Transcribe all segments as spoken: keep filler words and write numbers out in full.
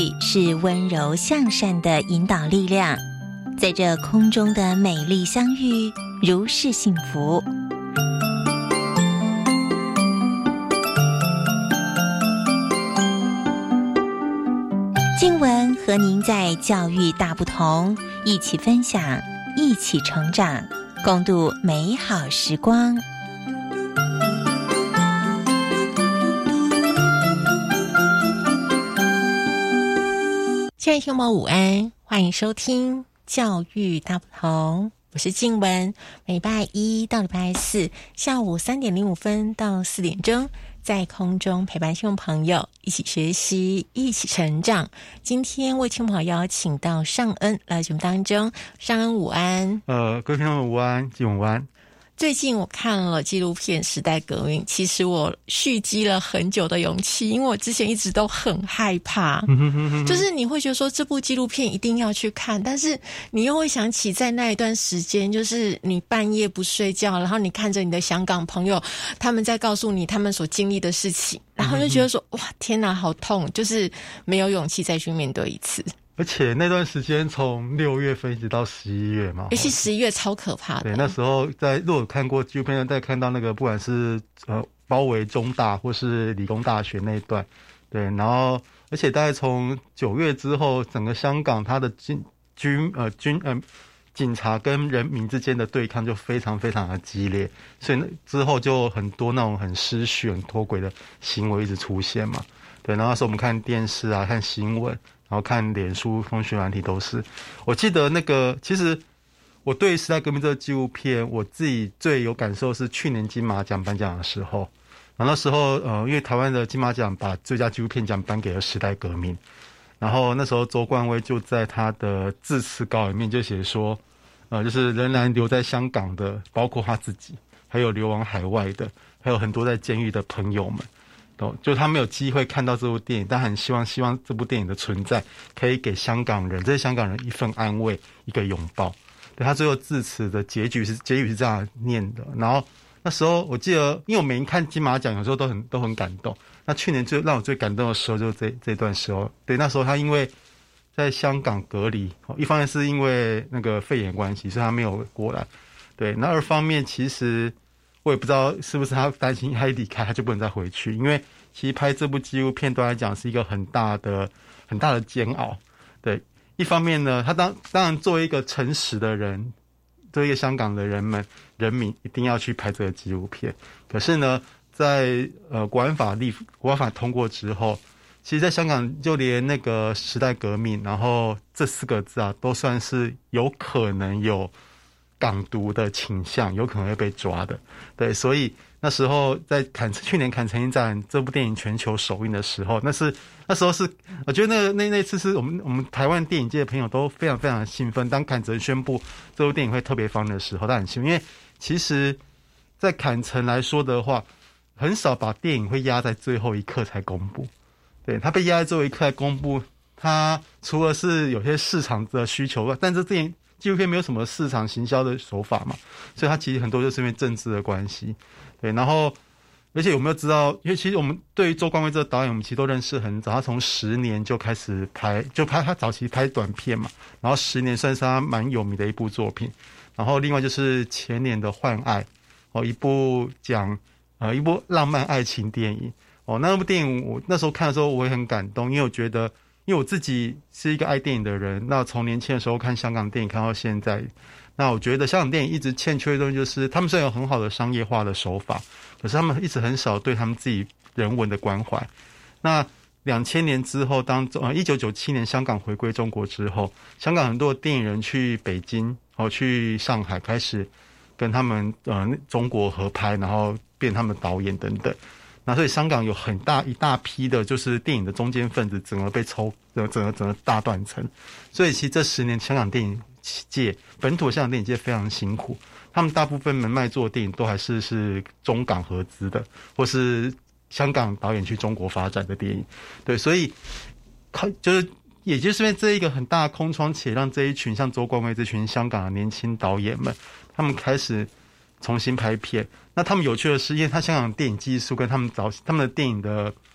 气是温柔向善的引导力量，在这空中的美丽相遇，如是幸福。静文和您在教育大不同，一起分享，一起成长，共度美好时光。亲爱的听众朋友午安，欢迎收听教育大不同，我是静文。每礼拜一到礼拜四下午三点零五分到四点钟，在空中陪伴听众朋友一起学习，一起成长。今天为听众朋友邀请到尚恩来节目当中。尚恩午安。 呃，各位听众午安，静文午安。 最近我看了纪录片《时代革命》，其实我蓄积了很久的勇气，因为我之前一直都很害怕，就是你会觉得说这部纪录片一定要去看，但是你又会想起在那一段时间，就是你半夜不睡觉，然后你看着你的香港朋友他们在告诉你他们所经历的事情，然后就觉得说哇天哪好痛，就是没有勇气再去面对一次。 而且那段时间从六月份一直到十一月嘛， 尤其十一月超可怕的。 对，那时候在如果看过纪录片，再看到那个不管是呃包围中大或是理工大学那一段，对，然后而且大概从九月之后，整个香港它的军军呃军呃警察跟人民之间的对抗就非常非常的激烈，所以之后就很多那种很失序、很脱轨的行为一直出现嘛。对，然后那时候我们看电视啊，看新闻。然后看脸书、通讯软体都是。我记得那个，其实我对《时代革命》这个纪录片，我自己最有感受是去年金马奖颁奖的时候。然后那时候，呃，因为台湾的金马奖把最佳纪录片奖颁给了《时代革命》，然后那时候周冠威就在他的致辞稿里面就写说，呃，就是仍然留在香港的，包括他自己，还有流亡海外的，还有很多在监狱的朋友们。就他没有机会看到这部电影，但很希望希望这部电影的存在可以给香港人，这些香港人一份安慰，一个拥抱。对，他最后致辞的结局是结语是这样念的。然后那时候我记得，因为我每年看金马奖有时候都很都很感动。那去年最让我最感动的时候就是这这段时候。对，那时候他因为在香港隔离，一方面是因为那个肺炎关系，所以他没有过来。对，那二方面其实。我也不知道是不是他担心他一离开他就不能再回去，因为其实拍这部纪录片对他来讲是一个很大的很大的煎熬。对，一方面呢，他当当然作为一个诚实的人，作为一个香港的人们人民一定要去拍这个纪录片。可是呢，在呃国安法立国安法通过之后，其实在香港就连那个时代革命，然后这四个字啊，都算是有可能有港独的倾向，有可能会被抓的。对，所以那时候在砍去年砍成一战这部电影全球首映的时候，那是那时候是我觉得那那那次是我们我们台湾电影界的朋友都非常非常的兴奋。当坎城宣布这部电影会特别放映的时候，他很兴奋，因为其实在坎城来说的话，很少把电影会压在最后一刻才公布。对，他被压在最后一刻才公布，他除了是有些市场的需求外，但这电影纪录片没有什么市场行销的手法嘛，所以它其实很多就是因为政治的关系。对，然后而且有没有知道，因为其实我们对于周冠威这个导演，我们其实都认识很早，他从十年就开始拍，就拍他早期拍短片嘛，然后十年算是他蛮有名的一部作品。然后另外就是前年的《幻爱》，哦，一部讲呃一部浪漫爱情电影。哦，那部电影我那时候看的时候我也很感动，因为我觉得。因为我自己是一个爱电影的人，那从年轻的时候看香港电影看到现在，那我觉得香港电影一直欠缺的东西就是，他们虽然有很好的商业化的手法，可是他们一直很少对他们自己人文的关怀。那两千年之后，当呃一九九七年香港回归中国之后，香港很多电影人去北京哦去上海开始跟他们呃中国合拍，然后变他们导演等等。那所以香港有很大一大批的就是电影的中间分子整个被抽整个整个整个大断层。所以其实这十年香港电影界本土香港电影界非常辛苦，他们大部分门卖做的电影都还是是中港合资的，或是香港导演去中国发展的电影。对，所以就是也就是因为这一个很大的空窗期，让这一群像周冠威这群香港的年轻导演们，他们开始重新拍片。那他们有趣的是，因为他香港的电影技术跟他们早他们的电影的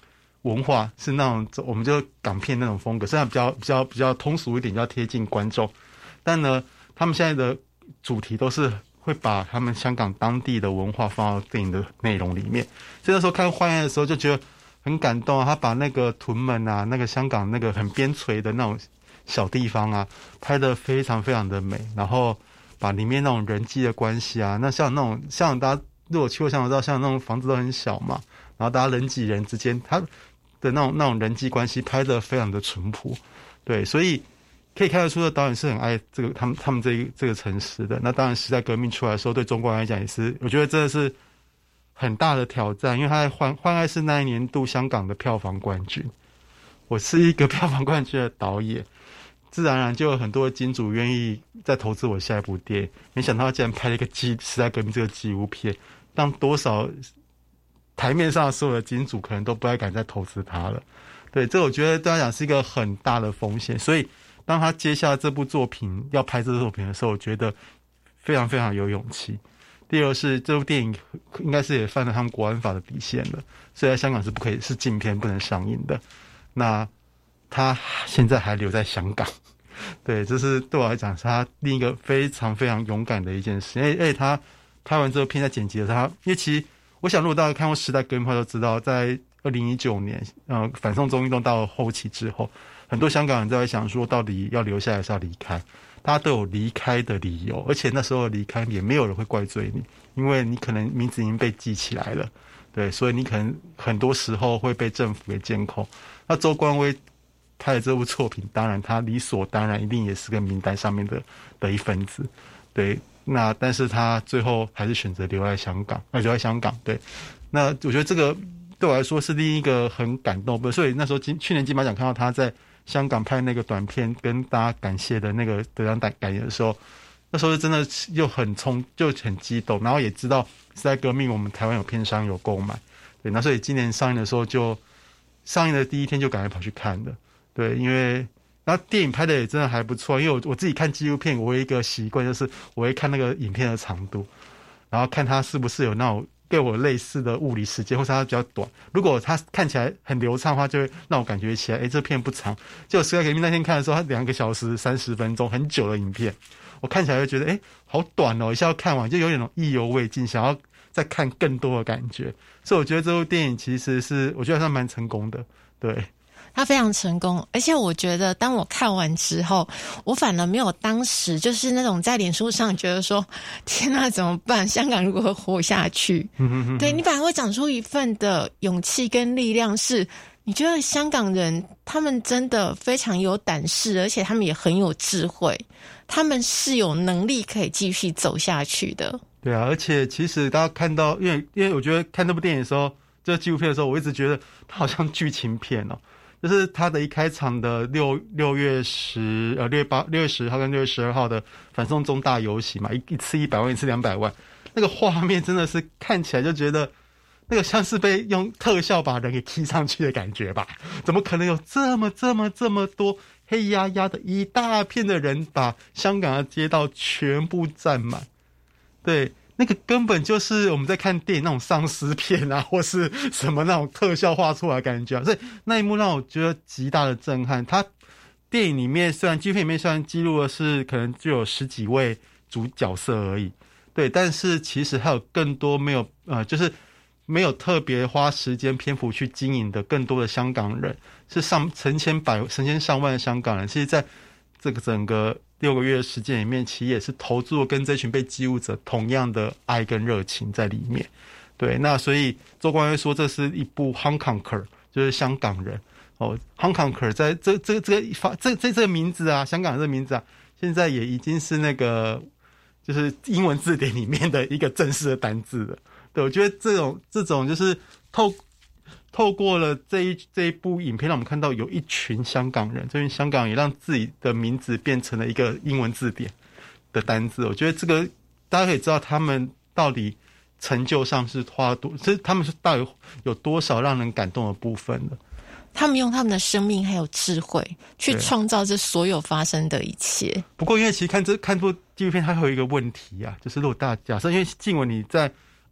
文化是那种我们就港片那种风格，虽然比较比较比较通俗一点，比较贴近观众，但呢，他们现在的主题都是会把他们香港当地的文化放到电影的内容里面。所以那时候看《幻爱》的时候就觉得很感动啊，他把那个屯门啊，那个香港那个很边陲的那种小地方啊，拍得非常非常的美，然后把里面那种人际的关系啊，那像那种像大家如果去过香港知道，像那种房子都很小嘛，然后大家人挤人之间，他的那种那种人际关系拍得非常的淳朴，对，所以可以看得出的导演是很爱这个他们他们这个这个城市的。那当然时代革命出来的时候，对中国人来讲也是，我觉得真的是很大的挑战，因为他在幻幻爱是那一年度香港的票房冠军。我是一个票房冠军的导演，自然而然就有很多金主愿意再投资我下一部电影。没想到他竟然拍了一个纪时代革命这个纪录片，让多少台面上所有的金主可能都不太敢再投资他了。对，这我觉得对他讲是一个很大的风险。所以当他接下这部作品要拍这部作品的时候，我觉得非常非常有勇气。第二是这部电影应该是也犯了他们国安法的底线了，所以在香港是不可以是禁片不能上映的。那他现在还留在香港，对，这是对我来讲是他另一个非常非常勇敢的一件事。因为而且他拍完这部片在剪辑的时候，他因为其实我想如果大家看过时代革命都知道，在二零一九年呃反送中运动到后期之后，很多香港人都在想说到底要留下来还是要离开，大家都有离开的理由，而且那时候离开也没有人会怪罪你，因为你可能名字已经被记起来了，对，所以你可能很多时候会被政府给监控。那周冠威拍的这部作品，当然他理所当然一定也是个名单上面的的一份子，对，那但是他最后还是选择留在香港，呃，留在香港，对，那我觉得这个对我来说是另一个很感动，所以那时候金去年金马奖看到他在香港拍那个短片跟大家感谢的那个得奖感言的时候，那时候真的又很冲，就很激动，然后也知道时代革命我们台湾有片商有购买，对，那所以今年上映的时候就上映的第一天就赶快跑去看的，对，因为然后电影拍的也真的还不错，因为我我自己看纪录片，我有一个习惯就是我会看那个影片的长度，然后看它是不是有那种给我类似的物理时间，或是它比较短。如果它看起来很流畅的话，就会让我感觉起来，哎，这片不长。结果时代革命那天看的时候，它两个小时三十分钟，很久的影片，我看起来就觉得，哎，好短哦，一下要看完，就有点那种意犹未尽，想要再看更多的感觉。所以我觉得这部电影其实是，我觉得它蛮成功的，对。 他非常成功，而且我觉得当我看完之后，我反而没有当时就是那种在脸书上觉得说天哪怎么办，香港如何活下去，嗯哼哼，对，你反而会长出一份的勇气跟力量，是你觉得香港人他们真的非常有胆识，而且他们也很有智慧，他们是有能力可以继续走下去的。 对啊，而且其实大家看到，因为因为我觉得看这部电影的时候，这纪录片的时候，我一直觉得它好像剧情片哦，就是他的一开场的六六月十呃六月八六月十号跟六月十二号的反送中大游行嘛，一一次一百万，一次两百万，那个画面真的是看起来就觉得那个像是被用特效把人给 key 上去的感觉吧？怎么可能有这么这么这么多黑压压的一大片的人把香港的街道全部占满？对。那个根本就是我们在看电影那种丧尸片啊，或是什么那种特效画出来的感觉啊，所以那一幕让我觉得极大的震撼。它电影里面虽然纪录片里面虽然记录的是可能只有十几位主角色而已，对，但是其实还有更多没有呃，就是没有特别花时间篇幅去经营的更多的香港人，是上成千百成千上万的香港人，其实在这个整个六个月的时间里面，其实也是投注了跟这群被记录者同样的爱跟热情在里面。对，那所以周冠威说这是一部 Hong Konger， 就是香港人哦 ，Hong Konger 在这这这个发这这这个名字啊，香港人这个名字啊，现在也已经是那个就是英文字典里面的一个正式的单字了。对，我觉得这种这种就是透。透过了这一这一部影片，让我们看到有一群香港人，这群香港人也让自己的名字变成了一个英文字典的单字。我觉得这个大家可以知道，他们到底成就上是花多，是他们是到底有多少让人感动的部分的。 他们用他们的生命还有智慧去创造这所有发生的一切。不过，因为其实看这看部纪录片，它会有一个问题啊，就是如果大家假设，因为静文你在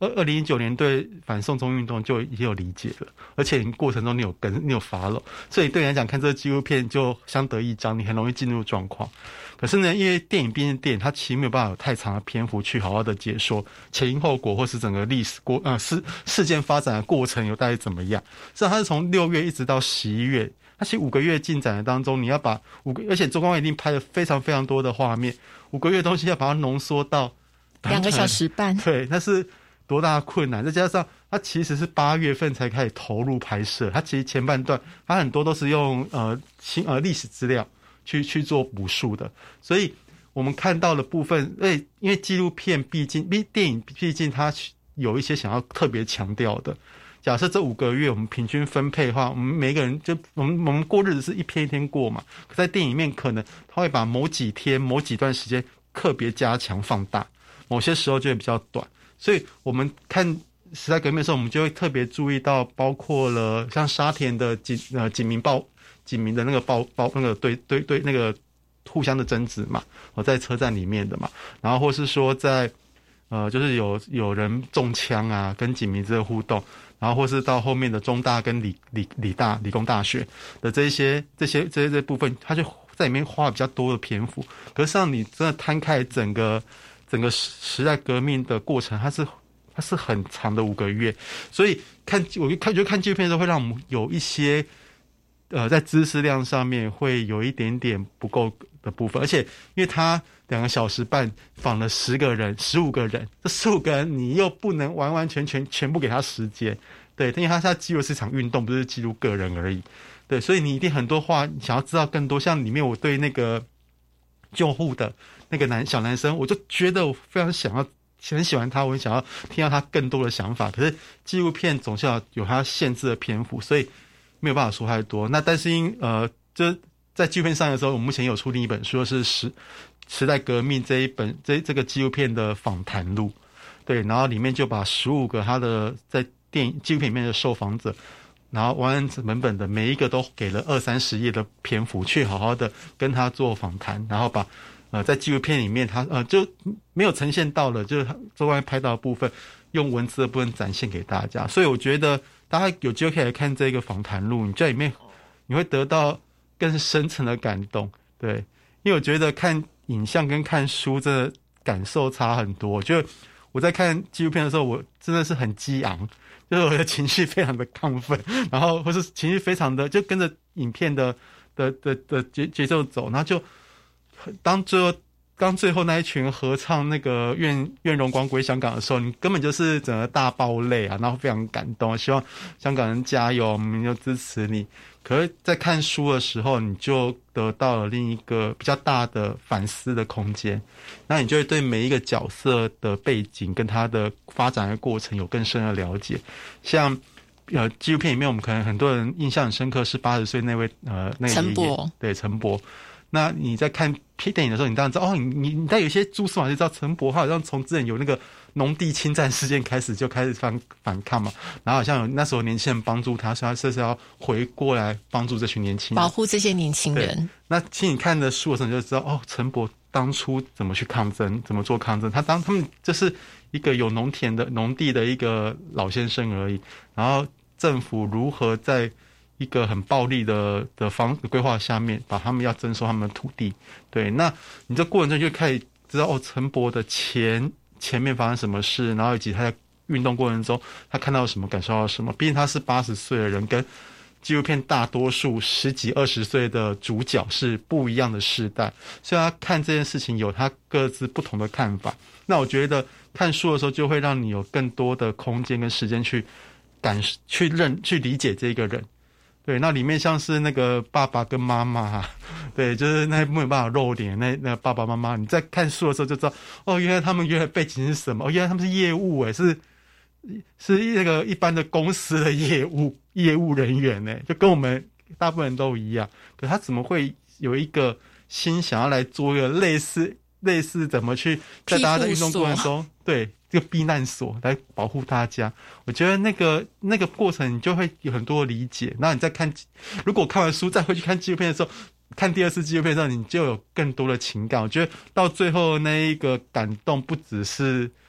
二二零一九年对反送中运动就已经有理解了，而且你过程中你有跟你有 follow， 所以对你来讲看这个纪录片就相得益彰，你很容易进入状况。可是呢，因为电影毕竟电影，它其实没有办法有太长的篇幅去好好的解说前因后果，或是整个历史过呃事事件发展的过程有大概怎么样。所以它是从六月一直到十一月，它其实五个月进展的当中，你要把五个，而且周光伟一定拍了非常非常多的画面，五个月的东西要把它浓缩到两个小时半， 对，那是多大的困难？再加上它其实是八月份才开始投入拍摄，它其实前半段它很多都是用呃新呃历史资料去去做补述的，所以我们看到的部分，诶，因为纪录片毕竟，毕电影毕竟它有一些想要特别强调的。假设这五个月我们平均分配的话，我们每个人就我们我们过日子是一天一天过嘛，可在电影里面可能他会把某几天某几段时间特别加强放大，某些时候就会比较短。所以我们看时代革命的时候，我们就会特别注意到，包括了像沙田的警呃警民报警民的那个报报那个对对对那个互相的争执嘛，我在车站里面的嘛，然后或是说在呃就是有有人中枪啊，跟警民之的互动。然后或是到后面的中大跟理理理大理工大学的这一些这些这些这部分，他就在里面花比较多的篇幅。可是让你真的摊开整个整个时代革命的过程，它是它是很长的五个月，所以看我就看就看纪录片的时候，会让我们有一些呃在知识量上面会有一点点不够的部分，而且因为他两个小时半访了十个人、十五个人，这十五个人你又不能完完全全全部给他时间，对，因为他是记录是一场运动，不是记录个人而已，对，所以你一定很多话想要知道更多。像里面我对那个救护的那个男小男生，我就觉得我非常想要很喜欢他，我很想要听到他更多的想法。可是纪录片总是要有它限制的篇幅，所以没有办法说太多。那但是因呃，就在纪录片上的时候，我们目前有出另一本书，是时时代革命这一本这这个纪录片的访谈录，对，然后里面就把十五个他的在电影纪录片里面的受访者，然后完完本本的每一个都给了二三十页的篇幅，去好好的跟他做访谈，然后把呃在纪录片里面他呃就没有呈现到了，就是周光拍到的部分，用文字的部分展现给大家。所以我觉得大家有机会可以来看这个访谈录，你在里面你会得到更深层的感动，对，因为我觉得看影像跟看书真的感受差很多。我觉得我在看纪录片的时候，我真的是很激昂，就是我的情绪非常的亢奋，然后或是情绪非常的就跟着影片的的的的节节奏走，然后就当最后当最后那一群合唱那个愿愿荣光归香港的时候，你根本就是整个大爆泪啊，然后非常感动，希望香港人加油，我们就支持你。可是在看书的时候，你就得到了另一个比较大的反思的空间，那你就会对每一个角色的背景跟他的发展的过程有更深的了解。像呃纪录片里面，我们可能很多人印象很深刻是八十岁那位呃那个陈伯， 对陈伯。那你在看电影的时候，你当然知道哦，你你在有些蛛丝马迹知道陈伯他好像从之前有那个农地侵占事件开始就开始反反抗嘛，然后好像有那时候年轻人帮助他，所以他是要回过来帮助这群年轻人， 保护这些年轻人。 那其实你看的书的时候，你就知道哦，陈伯当初怎么去抗争，怎么做抗争。他当他们就是一个有农田的农地的一个老先生而已，然后政府如何在一个很暴力的的方规划下面，把他们要征收他们的土地。对，那你这过程中就可以知道哦，陈伯的前前面发生什么事，然后以及他在运动过程中他看到什么，感受到什么。毕竟他是八十岁的人，跟纪录片大多数十几二十岁的主角是不一样的世代，所以他看这件事情有他各自不同的看法。那我觉得看书的时候就会让你有更多的空间跟时间去感去认去理解这个人。对，那里面像是那个爸爸跟妈妈、啊，对，就是那没有办法露脸，那那爸爸妈妈，你在看书的时候就知道，哦，原来他们原来背景是什么？哦，原来他们是业务诶，是是那个一般的公司的业务业务人员诶，就跟我们大部分人都一样。可他怎么会有一个心想要来做一个类似类似怎么去在大家的运动过程中，对。这个避难所来保护大家，我觉得那个那个过程你就会有很多的理解。那你再看，如果看完书再回去看纪录片的时候，看第二次纪录片的时候，你就有更多的情感。我觉得到最后那一个感动，不只是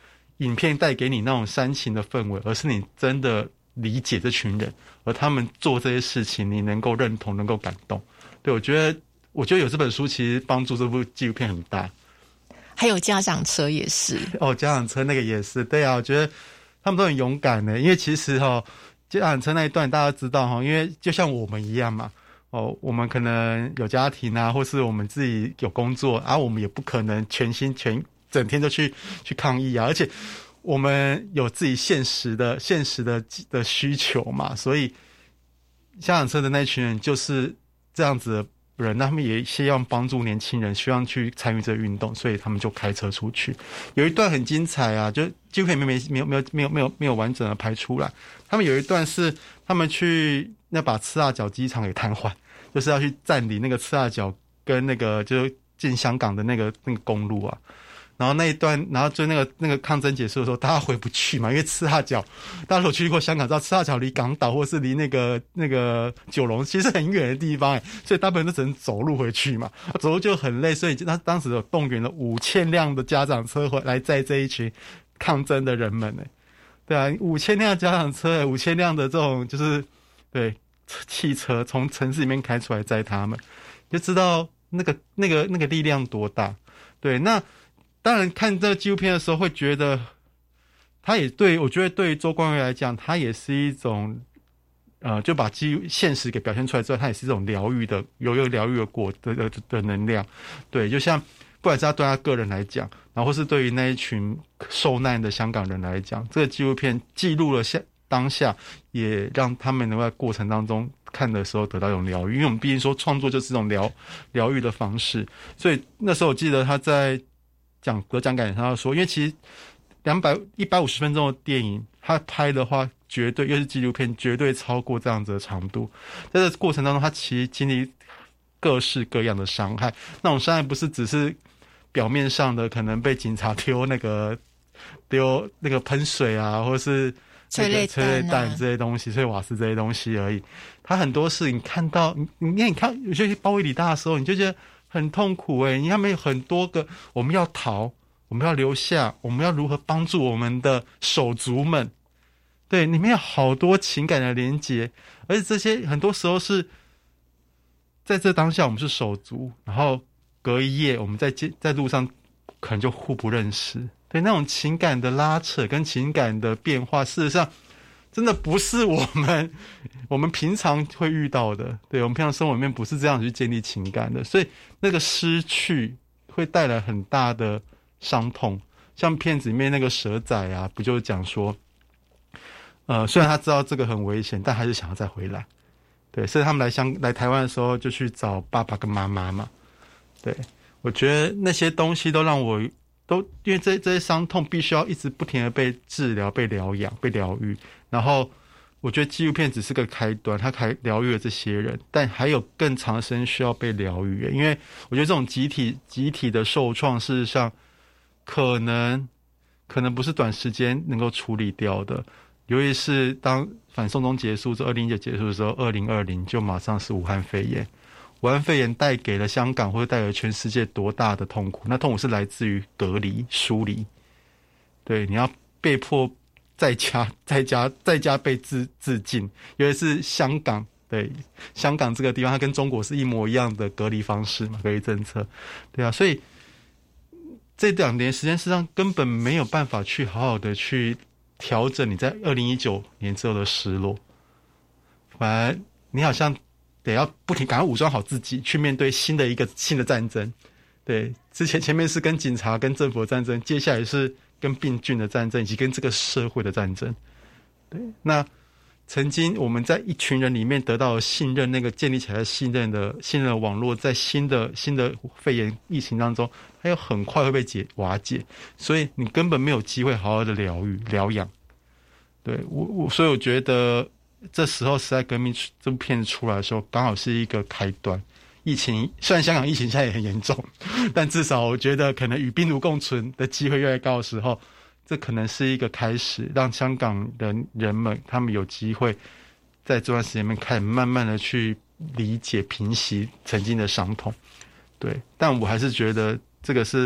影片带给你那种煽情的氛围，而是你真的理解这群人，而他们做这些事情，你能够认同，能够感动。对，我觉得，我觉得有这本书其实帮助这部纪录片很大。 还有家长车也是哦，家长车那个也是，对啊，我觉得他们都很勇敢的，因为其实哈、哦，家长车那一段大家知道哈，因为就像我们一样嘛。哦，我们可能有家庭啊，或是我们自己有工作啊，我们也不可能全心全整天都去去抗议啊，而且我们有自己现实的现实的的需求嘛，所以家长车的那群人就是这样子的人，他们也希望帮助年轻人，希望去参与这个运动，所以他们就开车出去。有一段很精彩啊，就纪录片没没没有没有没有没有没有完整的拍出来。他们有一段是他们去那把赤腊角机场给瘫痪。就是要去占领那个赤腊角跟那个就是进香港的那个那个公路啊，然后那一段，然后就那个那个抗争结束的时候，大家回不去嘛，因为赤腊角，大家如果去过香港知道赤腊角离港岛或是离那个那个九龙其实很远的地方哎，所以大部分都只能走路回去嘛，走路就很累，所以他当时有动员了五千辆的家长车回来载这一群抗争的人们哎，对啊，五千辆家长车，五千辆的这种就是对。汽车从城市里面开出来载他们，就知道那个那个那个力量多大。对，那当然看这个纪录片的时候会觉得，他也对我觉得对于周冠威来讲，他也是一种呃，就把基现实给表现出来之后，它也是一种疗愈的，有一个疗愈的果的的的能量。对，就像不管是他对他个人来讲，然后或是对于那一群受难的香港人来讲，这个纪录片记录了下。当下也让他们能够在过程当中看的时候得到一种疗愈，因为我们毕竟说创作就是这种疗疗愈的方式，所以那时候我记得他在讲得奖感言上说，因为其实两百一百五十分钟的电影，他拍的话绝对又是纪录片，绝对超过这样子的长度。在这过程当中，他其实经历各式各样的伤害，那种伤害不是只是表面上的，可能被警察丢那个丢那个喷水啊，或者是。 催泪催泪弹这些东西，催瓦斯这些东西而已。他很多事，你看到你你你看有些包围李大的时候，你就觉得很痛苦哎、欸。你看没有很多个，我们要逃，我们要留下，我们要如何帮助我们的手足们？对，里面有好多情感的连结，而且这些很多时候是在这当下我们是手足，然后隔一夜我们在街在路上可能就互不认识。对，那种情感的拉扯跟情感的变化，事实上真的不是我们我们平常会遇到的。对，我们平常生活里面不是这样去建立情感的，所以那个失去会带来很大的伤痛。像片子里面那个蛇仔啊，不就是讲说，呃，虽然他知道这个很危险，但还是想要再回来。对，所以他们来香来台湾的时候，就去找爸爸跟妈妈嘛。对，我觉得那些东西都让我。都因为这这些伤痛必须要一直不停的被治疗、被疗养、被疗愈，然后我觉得纪录片只是个开端，它开疗愈了这些人，但还有更长生需要被疗愈。因为我觉得这种集体集体的受创，事实上可能可能不是短时间能够处理掉的，尤其是当反送中结束，这二零一九结束的时候，二零二零就马上是武汉肺炎。武汉肺炎带给了香港或者带给了全世界多大的痛苦？那痛苦是来自于隔离、疏离。对，你要被迫在家、在家、在家被自自尽，尤其是香港。对，香港这个地方，它跟中国是一模一样的隔离方式嘛，隔离政策。对啊，所以这两年时间，实际上根本没有办法去好好的去调整你在二零一九年之后的失落，反而你好像。得要不停赶快武装好自己，去面对新的一个新的战争。对，之前前面是跟警察、跟政府的战争，接下来是跟病菌的战争，以及跟这个社会的战争。对，那曾经我们在一群人里面得到的信任，那个建立起来的信任的信任的网络，在新的新的肺炎疫情当中，它又很快会被解瓦解，所以你根本没有机会好好的疗愈疗养。对我我，所以我觉得。这时候时代革命这部片子出来的时候，刚好是一个开端。疫情虽然香港疫情现在也很严重，但至少我觉得可能与病毒共存的机会越来越高的时候，这可能是一个开始，让香港人人们他们有机会在这段时间里面开始慢慢的去理解、平息曾经的伤痛。对，但我还是觉得这个是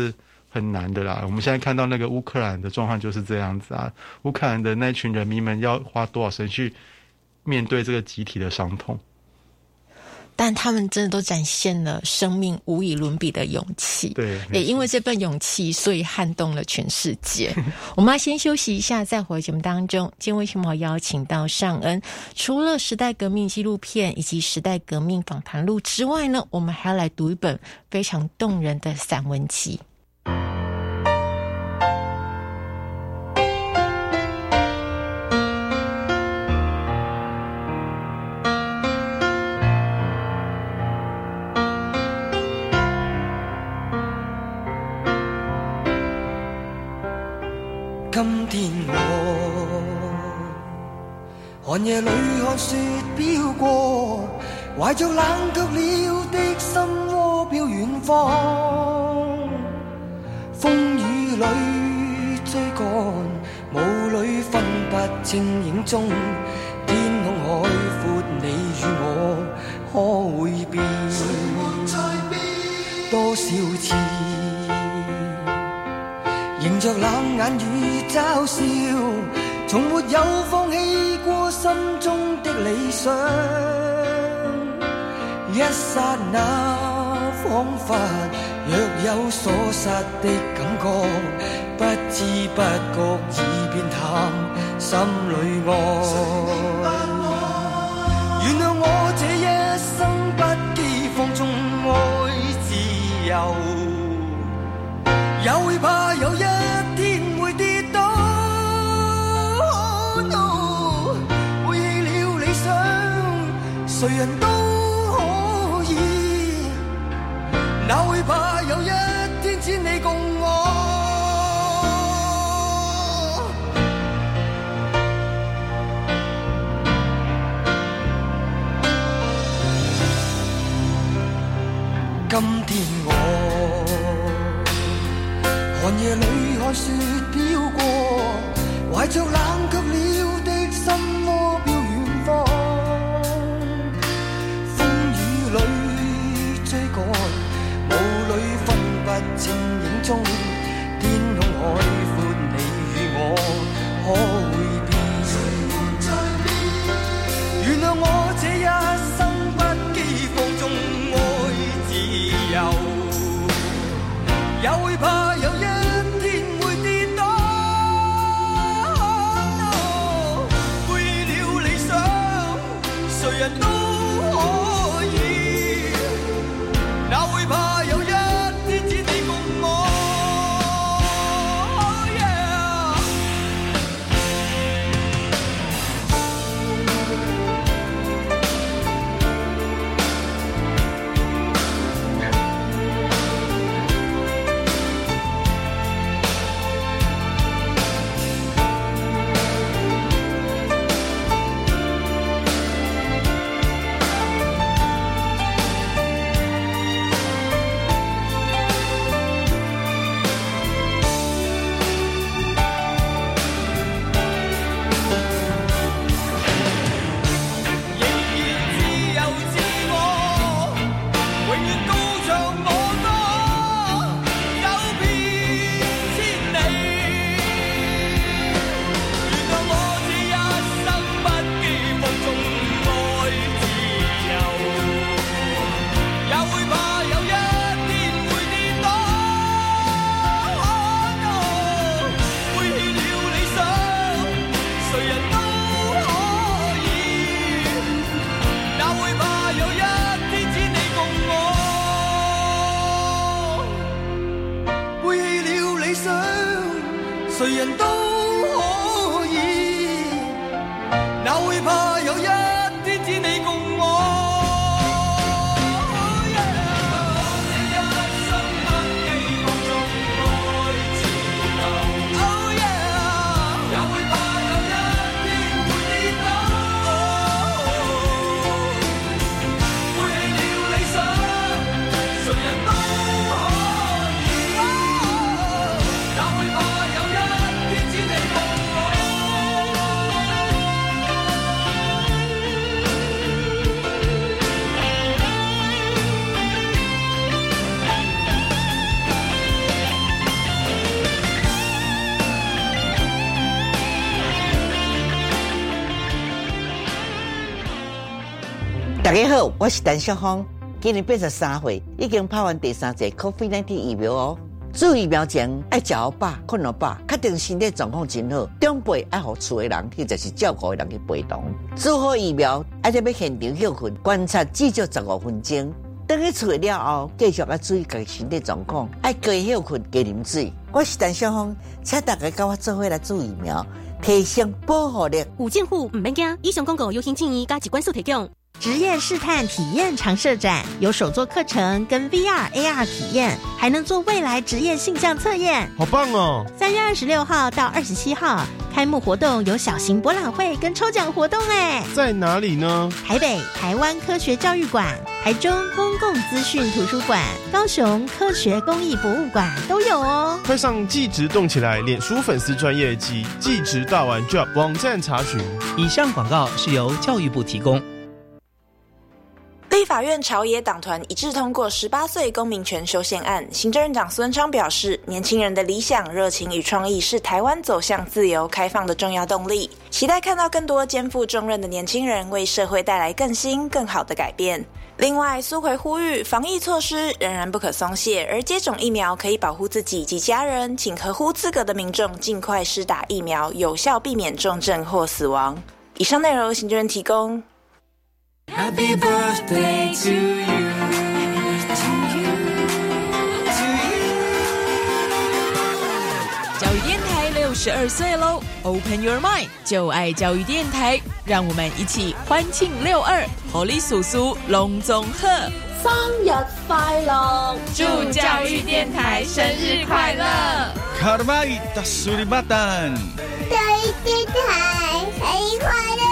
很难的啦。我们现在看到那个乌克兰的状况就是这样子啊，乌克兰的那群人民们要花多少时间去面对这个集体的伤痛， 但他们真的都展现了生命无以伦比的勇气。 对， 也因为这份勇气，所以撼动了全世界。我们要先休息一下，再回节目当中。今天为什么邀请到尚恩？除了时代革命纪录片以及时代革命访谈录之外呢，我们还要来读一本非常动人的散文集。 今天我寒夜里看雪飄過，懷着冷卻了的心窩飄遠方，風雨裏追趕，霧裏分不清影蹤，天空海闊，你與我可會變？多少次迎着冷眼與嘲笑，從沒有放棄過心中的理想。一剎那彷彿若有所失的感覺，不知不覺已變淡心裏愛。原諒我這一生不羈放縱愛自由，也會怕有一天會跌倒。Oh no， 背棄了理想，誰人都可以，哪會怕有一天只你共我。今天我寒夜裏看雪飄過，懷着冷卻了的心窩飄遠方，風雨裏追趕，霧裏分不清影蹤，天空海闊，你與我可會變？原諒我這一生不羈放縱愛自由，也會怕有一天會跌倒。Oh no， 背棄了理想，誰人都可以，哪會怕有一天只你共我。Oh yeah， 誰人都可以，哪會怕有一天只你共我。只大家好，我是陈淑芳，今年八十三岁，已经拍完第三剂 COVID 十九 疫苗哦。注疫苗前爱食好饱、困好饱，确定身体状况真好。长辈爱互厝的人，或者是照顾的人去陪同。做好疫苗，爱在要现场休困，观察至少十五分钟。等去厝了后，继续要注意家己身体状况，爱加休困、加啉水。我是陈秀芳，请大家跟我做伙来做疫苗，提升保护力。 有政府唔免惊，以上广告由行政院加疾管署提供。 职业试探体验常设展有手作课程跟 V R、A R 体验，还能做未来职业性向测验， 好棒哦！ 三月二十六号到二十七号，开幕活动有小型博览会跟抽奖活动哎， 在哪里呢？ 台北台湾科学教育馆、台中公共资讯图书馆、高雄科学工艺博物馆都有哦。 快上技职动起来脸书粉丝专页及技职大玩 Job 网站查询。 以上广告是由教育部提供。 立法院朝野党团一致通过十八岁公民权修宪案。行政院长苏贞昌表示，年轻人的理想、热情与创意是台湾走向自由开放的重要动力，期待看到更多肩负重任的年轻人为社会带来更新更好的改变。另外，苏揆呼吁防疫措施仍然不可松懈，而接种疫苗可以保护自己及家人，请合乎资格的民众尽快施打疫苗，有效避免重症或死亡。以上内容由行政院提供。 Happy birthday to you, to you, to you. 教育电台六十二岁喽 ！Open your mind， 就爱教育电台，让我们一起欢庆六二，活力叔叔隆重贺生日快乐！ 祝教育电台生日快乐！ 卡巴伊达苏里巴丹， 教育电台生日快乐！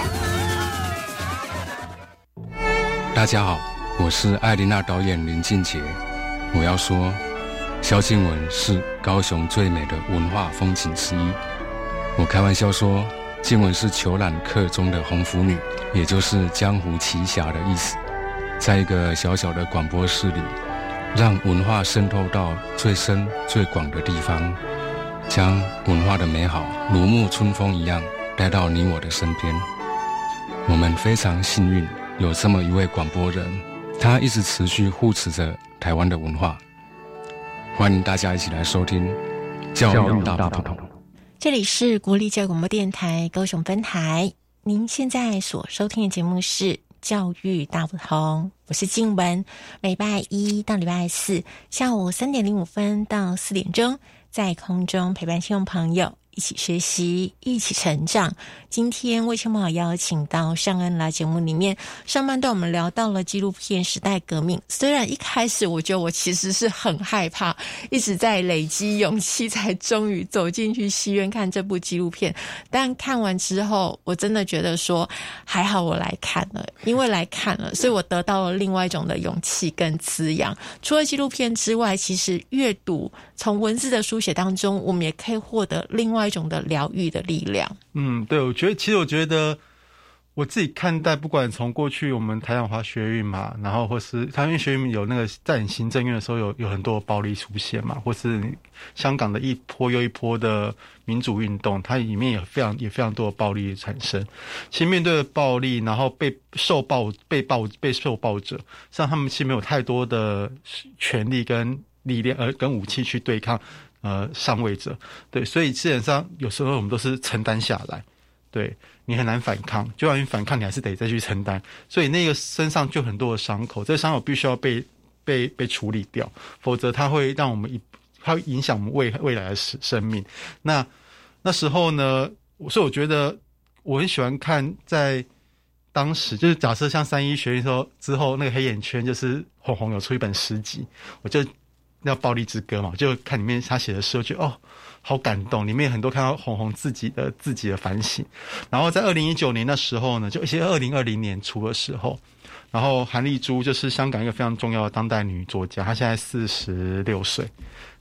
大家好，我是艾琳娜导演林俊杰。我要说，萧敬文是高雄最美的文化风景之一。我开玩笑说，静文是裘揽客中的红拂女，也就是江湖奇侠的意思。在一个小小的广播室里，让文化渗透到最深最广的地方，将文化的美好如沐春风一样带到你我的身边。我们非常幸运有这么一位广播人，他一直持续护持着台湾的文化。欢迎大家一起来收听教育大不同。 这里是国立教育广播电台高雄分台，您现在所收听的节目是教育大不同，我是静文。礼拜一到礼拜四下午三点零五分到四点钟，在空中陪伴听众朋友一起学习，一起成长。今天为什么我邀请到尚恩来节目里面？上半段我们聊到了纪录片《时代革命》，虽然一开始我觉得我其实是很害怕，一直在累积勇气，才终于走进去戏院看这部纪录片。但看完之后，我真的觉得说，还好我来看了，因为来看了，所以我得到了另外一种的勇气跟滋养。除了纪录片之外，其实阅读从文字的书写当中，我们也可以获得另外一种的疗愈的力量。 嗯，对，我觉得其实我觉得我自己看待，不管从过去我们台湾华学运嘛，然后或是台湾学运有那个在你行政院的时候有有很多暴力出现嘛，或是香港的一波又一波的民主运动，它里面也非常也非常多的暴力产生。其实面对的暴力，然后被受暴被暴被受暴者，实际上他们其实没有太多的权力跟力量呃跟武器去对抗呃上位者，对，所以基本上有时候我们都是承担下来，对，你很难反抗，就算你反抗，你还是得再去承担，所以那个身上就很多的伤口，这个伤口必须要被被被处理掉，否则它会让我们一它会影响我们未未来的生命。那那时候呢，所以我觉得我很喜欢看在当时，就是假设像三一学运之后之后，那个黑眼圈就是红红有出一本诗集，我就那暴力之歌嘛，就看里面他写的诗，我觉得哦好感动，里面很多看到红红自己的自己的反省。然后在二零一九年那时候呢，就一些二零二零年初的时候，然后韩丽珠就是香港一个非常重要的当代女作家，她现在四十六岁，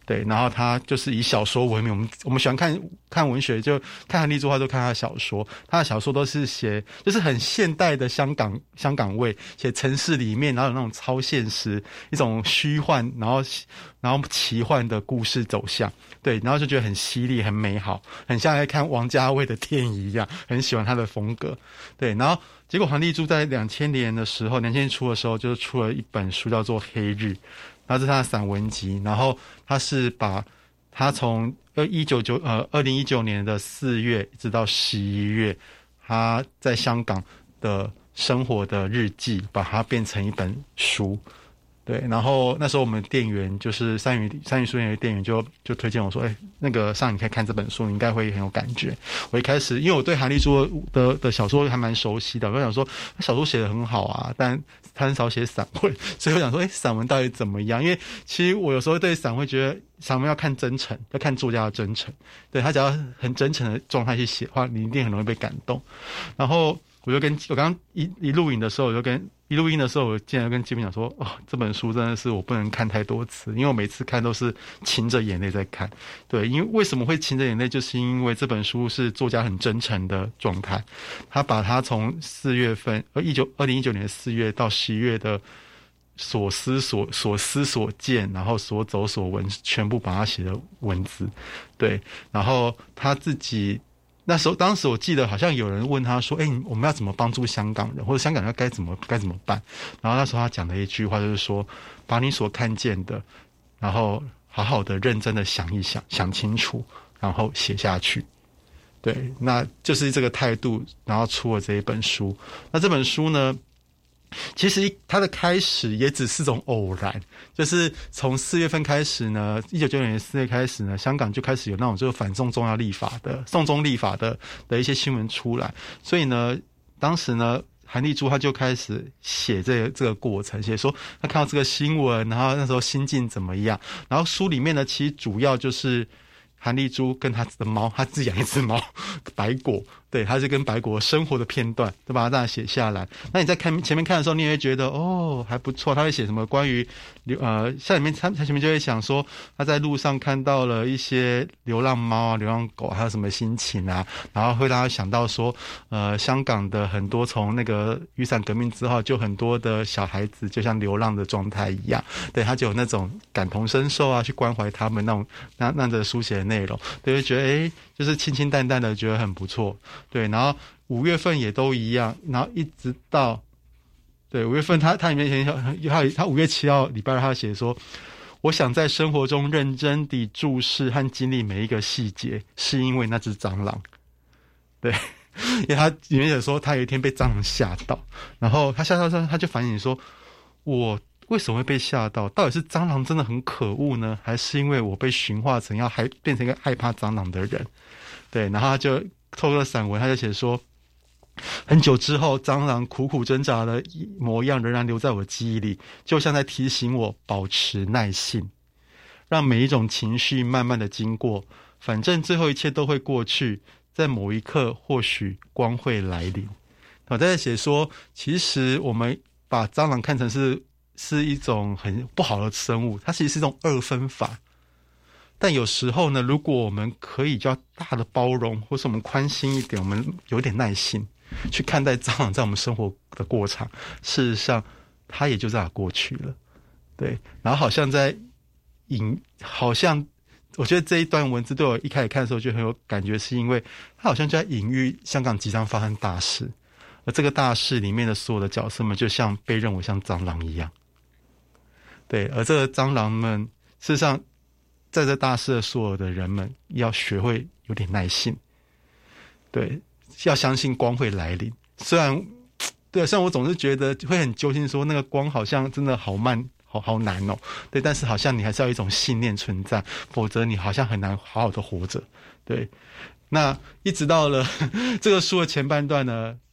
对，然后他就是以小说闻名，我们我们喜欢看看文学，就看韩立柱，他都看他的小说，他的小说都是写就是很现代的香港香港味，写城市里面，然后有那种超现实，一种虚幻，然后然后奇幻的故事走向，对，然后就觉得很犀利，很美好，很像在看王家卫的电影一样，很喜欢他的风格，对，然后结果韩立柱在两千年的时候，两千年初的时候，就是出了一本书叫做《黑日》。然后这是他的散文集，然后他是把他从呃一九九呃二零一九年的四月一直到十一月，他在香港的生活的日记，把它变成一本书。对，然后那时候我们店员就是三语三语书店的店员就就推荐我说，哎、欸，那个上你可以看这本书，你应该会很有感觉。我一开始因为我对韩立柱的的小说还蛮熟悉的，我想说他小说写得很好啊，但他很少写散文，所以我想说，哎、欸，散文到底怎么样？因为其实我有时候对散文觉得散文要看真诚，要看作家的真诚，对他只要很真诚的状态去写的话，你一定很容易被感动。然后我就跟我刚刚一一录影的时候，我就跟一录音的时候，我竟然跟金明讲说，哦，这本书真的是我不能看太多次，因为我每次看都是噙着眼泪在看。对，因为为什么会噙着眼泪，就是因为这本书是作家很真诚的状态，他把他从四月份，呃，一九二零一九年四月到十一月的所思所所思所见，然后所走所闻，全部把它写的文字。对，然后他自己。那时候，当时我记得好像有人问他说：“哎、欸，我们要怎么帮助香港人，或者香港人该怎么该怎么办？”然后那时候他讲的一句话就是说：“把你所看见的，然后好好的、认真的想一想，想清楚，然后写下去。”对，那就是这个态度，然后出了这一本书。那这本书呢？其实它的开始也只是种偶然，就是从四月份开始呢，一九九九年四月开始呢，香港就开始有那种就是反送中要立法的、送中立法的的一些新闻出来，所以呢，当时呢，韩立柱他就开始写这个这个过程，写说他看到这个新闻，然后那时候心境怎么样，然后书里面呢，其实主要就是韩立柱跟他的猫，他自己养一只猫白果。对，他是跟白果生活的片段，都把它这样写下来。那你在看前面看的时候，你也会觉得哦还不错。他会写什么关于呃，像里面他他前面就会想说他在路上看到了一些流浪猫啊、流浪狗，还有什么心情啊，然后会让他想到说呃，香港的很多从那个雨伞革命之后，就很多的小孩子就像流浪的状态一样。对，他就有那种感同身受啊，去关怀他们那种那那的书写的内容，对，就觉得哎，就是清清淡淡的，觉得很不错。对，然后五月份也都一样，然后一直到对五月份他，他里面他他五月七号礼拜二他写说，我想在生活中认真地注视和经历每一个细节，是因为那只蟑螂。对，因为他里面写说他有一天被蟑螂吓到，然后他吓到之后他就反省说，我为什么会被吓到？到底是蟑螂真的很可恶呢，还是因为我被驯化成要害变成一个害怕蟑螂的人？对，然后他就透过散文，他就写说，很久之后，蟑螂苦苦挣扎的模样仍然留在我记忆里，就像在提醒我保持耐性，让每一种情绪慢慢的经过，反正最后一切都会过去，在某一刻或许光会来临。我在写说，其实我们把蟑螂看成是是一种很不好的生物，它其实是一种二分法。但有时候呢，如果我们可以较大的包容，或是我们宽心一点，我们有点耐心去看待蟑螂在我们生活的过程，事实上它也就这样过去了。对，然后好像在隐，好像我觉得这一段文字对我一开始看的时候就很有感觉，是因为它好像就在隐喻香港即将发生大事，而这个大事里面的所有的角色们就像被认为像蟑螂一样。对，而这个蟑螂们事实上在这大事的所有的人们要学会有点耐心，对，要相信光会来临。虽然对，虽然我总是觉得会很揪心，说那个光好像真的好慢，好好难哦。对，但是好像你还是要有一种信念存在，否则你好像很难好好的活着。对，那一直到了这个书的前半段呢，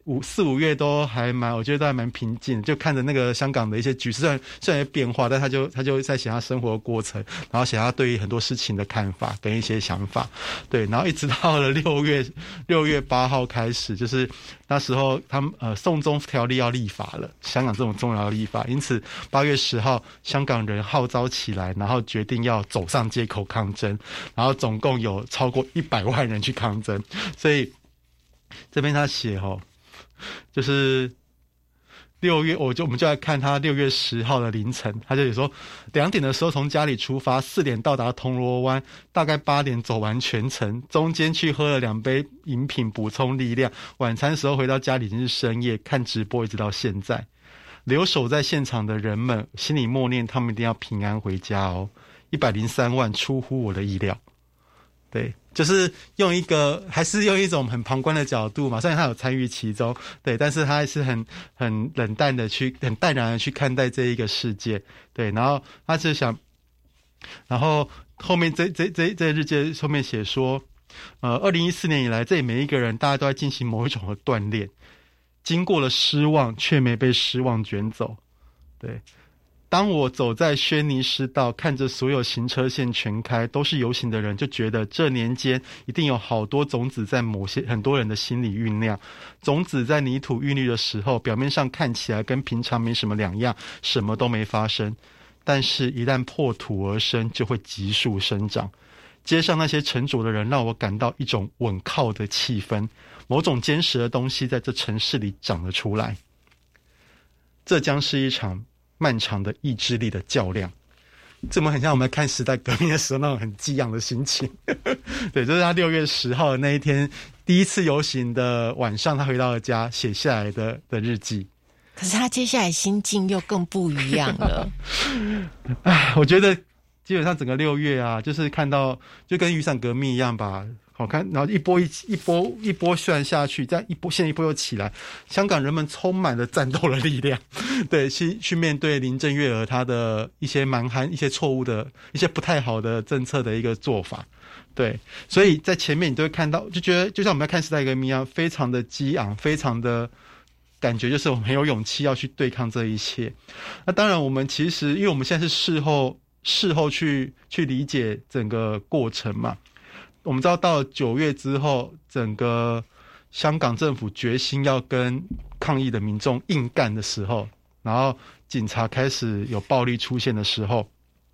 五四五月都还蛮，我觉得都还蛮平静，就看着那个香港的一些局势，虽然虽然有变化，但他就他就在写他生活的过程，然后写他对于很多事情的看法跟一些想法，对，然后一直到了六月六月八号开始，就是那时候他们呃送中条例要立法了，香港这种重要的立法，因此八月十号香港人号召起来，然后决定要走上街口抗争，然后总共有超过一百万人去抗争，所以这边他写齁。就是六月，我就我们就来看他六月十号的凌晨，他就有说两点的时候从家里出发，四点到达铜锣湾，大概八点走完全程，中间去喝了两杯饮品补充力量，晚餐时候回到家里已经是深夜，看直播一直到现在。留守在现场的人们心里默念，他们一定要平安回家哦。一百零三万出乎我的意料，对。就是用一个，还是用一种很旁观的角度嘛，虽然他有参与其中，对，但是他还是很很冷淡的去，很淡然的去看待这一个世界，对，然后他就想，然后后面这这这这日记后面写说，呃，二零一四年以来，这里每一个人大家都在进行某一种的锻炼，经过了失望，却没被失望卷走，对。当我走在轩尼诗道，看着所有行车线全开，都是游行的人，就觉得这年间一定有好多种子在某些很多人的心里酝酿。种子在泥土孕育的时候，表面上看起来跟平常没什么两样，什么都没发生。但是一旦破土而生，就会急速生长。街上那些沉着的人，让我感到一种稳靠的气氛，某种坚实的东西在这城市里长了出来。这将是一场漫长的意志力的较量，这么很像我们看时代革命的时候那种很激昂的心情。对，就是他六月十号的那一天第一次游行的晚上，他回到了家写下来的的日记。 可是他接下来心境又更不一样了。 哎，我觉得基本上整个六月啊，就是看到就跟雨伞革命一样吧。好看，然后一波一一波一波旋下去，再一波现在一波又起来，香港人们充满了战斗的力量，对，去去面对林郑月娥她的一些蛮憨、一些错误的、一些不太好的政策的一个做法，对，所以在前面你都会看到，就觉得就像我们在看时代革命一样，非常的激昂，非常的感觉就是我们很有勇气要去对抗这一切。那当然，我们其实因为我们现在是事后事后去去理解整个过程嘛。我们知道到了九月之后，整个香港政府决心要跟抗议的民众硬干的时候，然后警察开始有暴力出现的时候，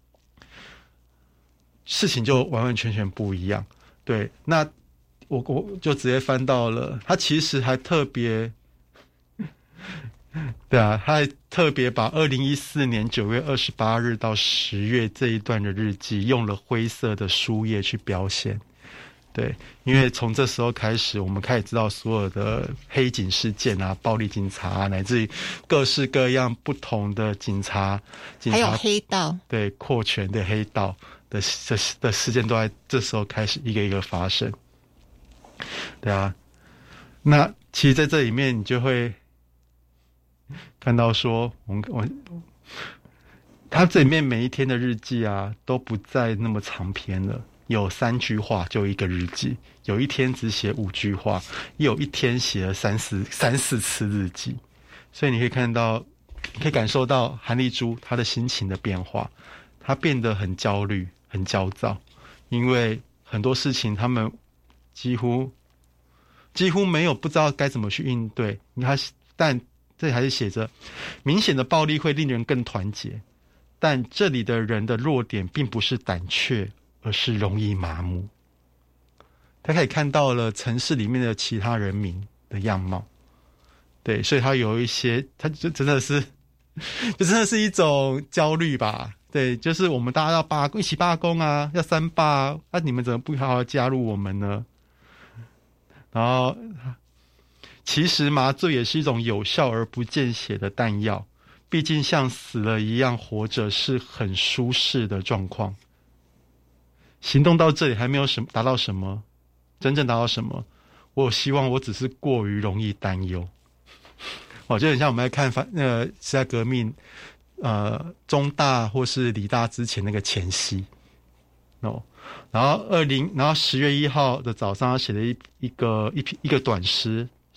事情就完完全全不一样。对，那我我就直接翻到了，他其实还特别，对啊，他还特别把二零一四年九月二十八日到十月这一段的日记用了灰色的书页去标现。对，因为从这时候开始，我们开始知道所有的黑警事件啊、暴力警察啊，乃至于各式各样不同的警察、警察还有黑道， 对扩权的黑道的的的事件，都在这时候开始一个一个发生。对啊，那其实在这里面，你就会看到说，我们我他这里面每一天的日记啊，都不再那么长篇了。有三句话就一个日记，有一天只写五句话，也有一天写了三四三四次日记，所以你可以看到，你可以感受到韩丽珠她的心情的变化，她变得很焦虑、很焦躁，因为很多事情他们几乎几乎没有不知道该怎么去应对。你看，但这里还是写着，明显的暴力会令人更团结，但这里的人的弱点并不是胆怯。而是容易麻木，他可以看到了城市里面的其他人民的样貌，对，所以他有一些，他就真的是，就真的是一种焦虑吧，对，就是我们大家要罢工，一起罢工啊，要三罢啊，啊你们怎么不好好加入我们呢？然后，其实麻醉也是一种有效而不见血的弹药，毕竟像死了一样活着是很舒适的状况。行动到这里还没有什么达到什么，真正达到什么？我希望我只是过于容易担忧。我觉得很像我们在看反呃时代革命，呃中大或是理大之前那个前夕，哦，然后二零，然后十月一号的早上，他写了一一个一篇一个短诗，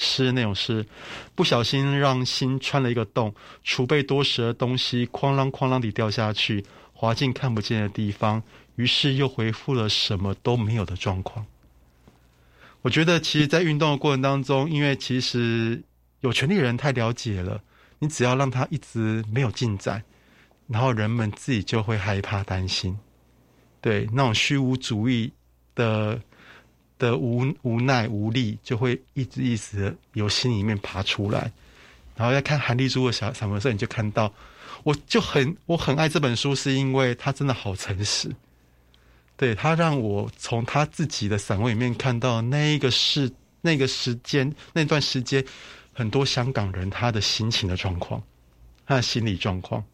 诗的内容是：不小心让心穿了一个洞，储备多时的东西哐啷哐啷地掉下去，滑进看不见的地方，于是又恢复了什么都没有的状况。我觉得其实在运动的过程当中，因为其实有权利的人太了解了，你只要让他一直没有进展，然后人们自己就会害怕担心，对，那种虚无主义的的无无奈无力就会一直一直的由心里面爬出来。然后要看韩丽珠的小散文社，你就看到我就很我很爱这本书，是因为他真的好诚实，对，他让我从他自己的散文里面看到那个是那个时间那段时间很多香港人他的心情的状况，他的心理状况，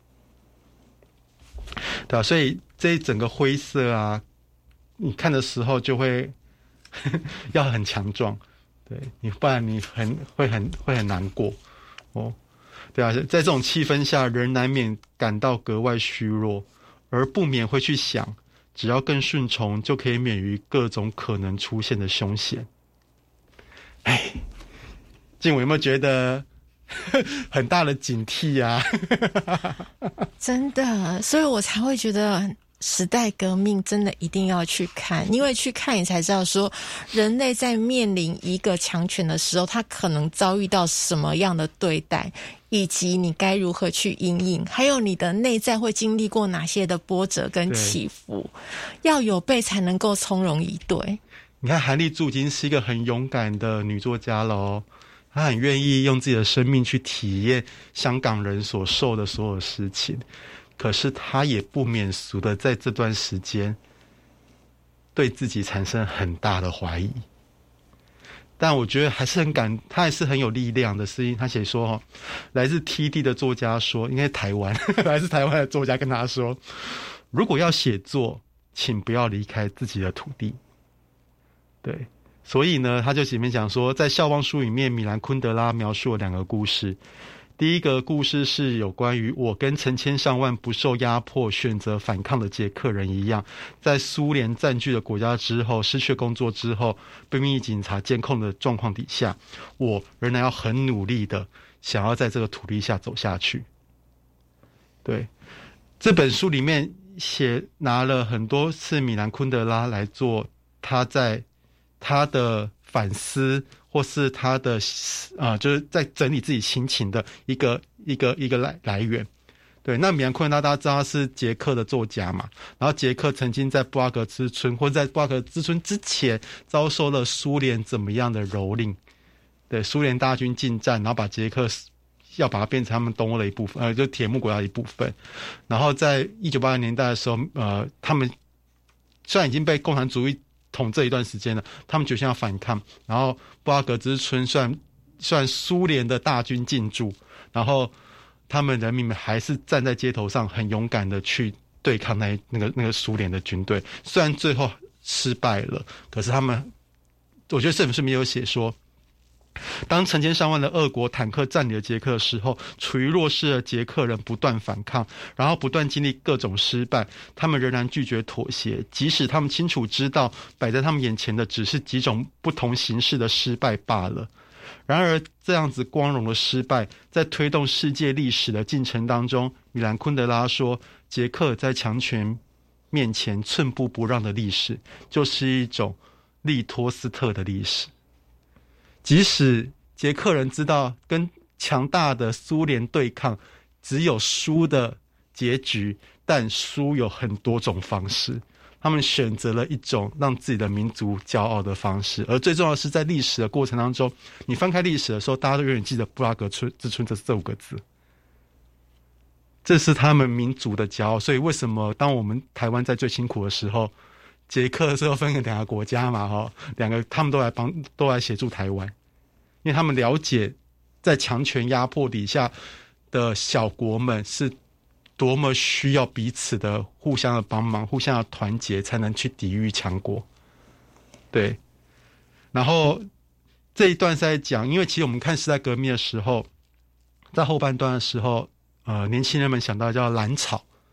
对啊，所以这一整个灰色啊，你看的时候就会呵呵要很强壮，对，你不然你很会很会很难过哦，对啊，在这种气氛下，人难免感到格外虚弱，而不免会去想，只要更顺从，就可以免于各种可能出现的凶险。哎，静伟有没有觉得很大的警惕啊？ 真的，所以我才会觉得时代革命真的一定要去看，因为去看你才知道说，人类在面临一个强权的时候，他可能遭遇到什么样的对待，以及你该如何去因应，还有你的内在会经历过哪些的波折跟起伏，要有备才能够从容以对。 你看韩丽珠已经是一个很勇敢的女作家了哦，她很愿意用自己的生命去体验香港人所受的所有事情，可是她也不免俗的在这段时间对自己产生很大的怀疑。但我觉得还是很感，他还是很有力量的，是因为他写说、哦、来自 T D 的作家说，应该是台湾来自台湾的作家跟他说，如果要写作，请不要离开自己的土地。对，所以呢，他就前面讲说，在《笑忘书》里面，米兰昆德拉描述了两个故事。第一个故事是有关于我跟成千上万不受压迫、选择反抗的捷克人一样，在苏联占据了国家之后，失去工作之后，被秘密警察监控的状况底下，我仍然要很努力的想要在这个土地下走下去。对，这本书里面写拿了很多次米兰昆德拉来做他在他的反思，或是他的啊、呃，就是在整理自己心情的一个一个一个来来源。对，那米兰昆德拉大家知道他是捷克的作家嘛，然后捷克曾经在布拉格之春，或者在布拉格之春之前，遭受了苏联怎么样的蹂躏？对，苏联大军进占，然后把捷克要把它变成他们东欧的一部分，呃，就铁幕国家的一部分。然后在一九八零年代的时候，呃，他们虽然已经被共产主义统治一段时间了，他们决心要反抗。然后布拉格之春虽然虽然苏联的大军进驻，然后他们人民们还是站在街头上，很勇敢的去对抗那那个那个苏联的军队。虽然最后失败了，可是他们，我觉得这本书里面有写说，当成千上万的俄国坦克占领了捷克的时候，处于弱势的捷克人不断反抗，然后不断经历各种失败，他们仍然拒绝妥协，即使他们清楚知道摆在他们眼前的只是几种不同形式的失败罢了。然而这样子光荣的失败，在推动世界历史的进程当中，米兰昆德拉说，捷克在强权面前寸步不让的历史，就是一种利托斯特的历史。即使捷克人知道跟强大的苏联对抗只有输的结局，但输有很多种方式，他们选择了一种让自己的民族骄傲的方式。而最重要的是，在历史的过程当中，你翻开历史的时候，大家都永远记得布拉格之春这这五个字，这是他们民族的骄傲。所以为什么当我们台湾在最辛苦的时候，捷克是要分给两个国家嘛，哈，两个他们都来帮，都来协助台湾，因为他们了解在强权压迫底下的小国们是多么需要彼此的互相的帮忙，互相的团结，才能去抵御强国。对，然后这一段是在讲，因为其实我们看时代革命的时候，在后半段的时候，呃，年轻人们想到叫蓝草，